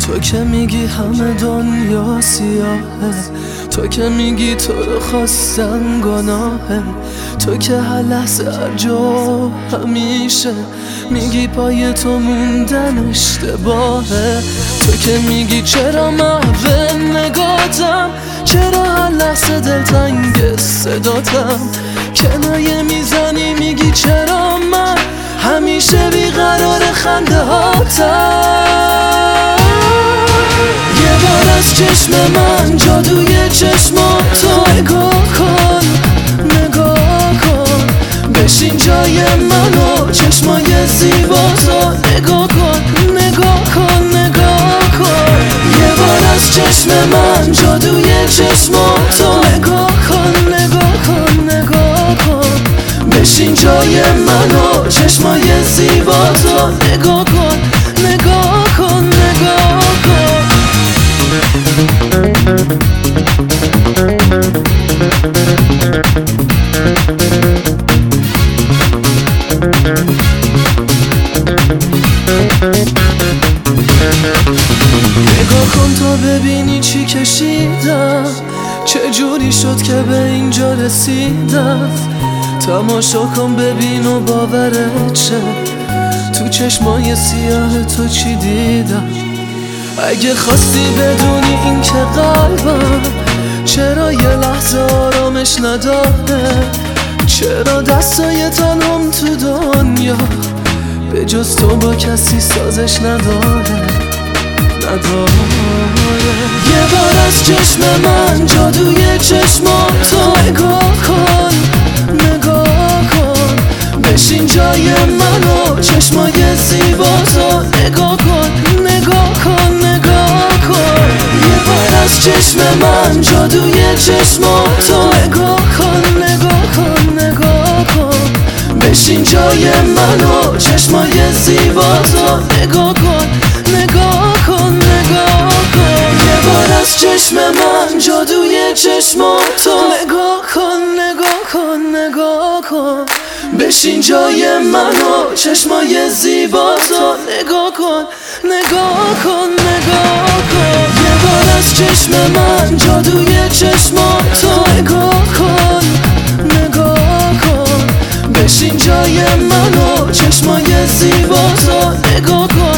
تو که میگی همه دنیا سیاهه، تو که میگی تو رو خواستن گناهه، تو که هر لحظه هر جا همیشه میگی پای تو موندن اشتباهه، تو که میگی چرا محو نگاتم، چرا هر لحظه دلتنگ صداتم، کنایه میزنی میگی چرا من همیشه بیقرار خنده هاتم. یه بار از چشم من جادوی چشماتو نگاه کن، نگاه کن، بشین جای منو چشمای زیباتو نگاه کن، نگاه کن، نگاه کن. یه بار از چشم من جادوی چشماتو نگاه کن، نگاه کن، نگاه کن، بشین جای منو چشمای زیباتو نگاه کن، نگاه کن، نگاه کن. نگاه کن تا ببینی چی کشیدم، چه جوری شد که به اینجا رسیدم. تماشا کن ببین و باورت شه، تو چشمای سیاه تو چی دیدم. اگه خواستی بدونی این که قلبم چرا یه لحظه آرامش نداره، چرا دستای تنم تو دنیا به جز تو با کسی سازش نداره، نداره. یه بار از چشم من جادوی چشماتو نگاه کن، نگاه کن، بشین جای منو چشمای زیباتو نگاه کن، نگاه کن، نگاه کن. یه بار از چشم من جادوی چشماتو نگاه کن، نگاه کن، نگاه کن، بشین جای منو چشمای زیباتو نگاه کن، نگاه کن، نگاه کن. یه بار از چشم من جادوی چشماتو نگاه کن، نگاه کن، نگاه کن، بشین جای منو چشمای زیباتو نگاه کن، نگاه کن، نگاه کن. یه بار از چشم من جادوی چشماتو نگاه کن، نگاه کن، بشین جای منو چشمای زیباتو نگاه کن.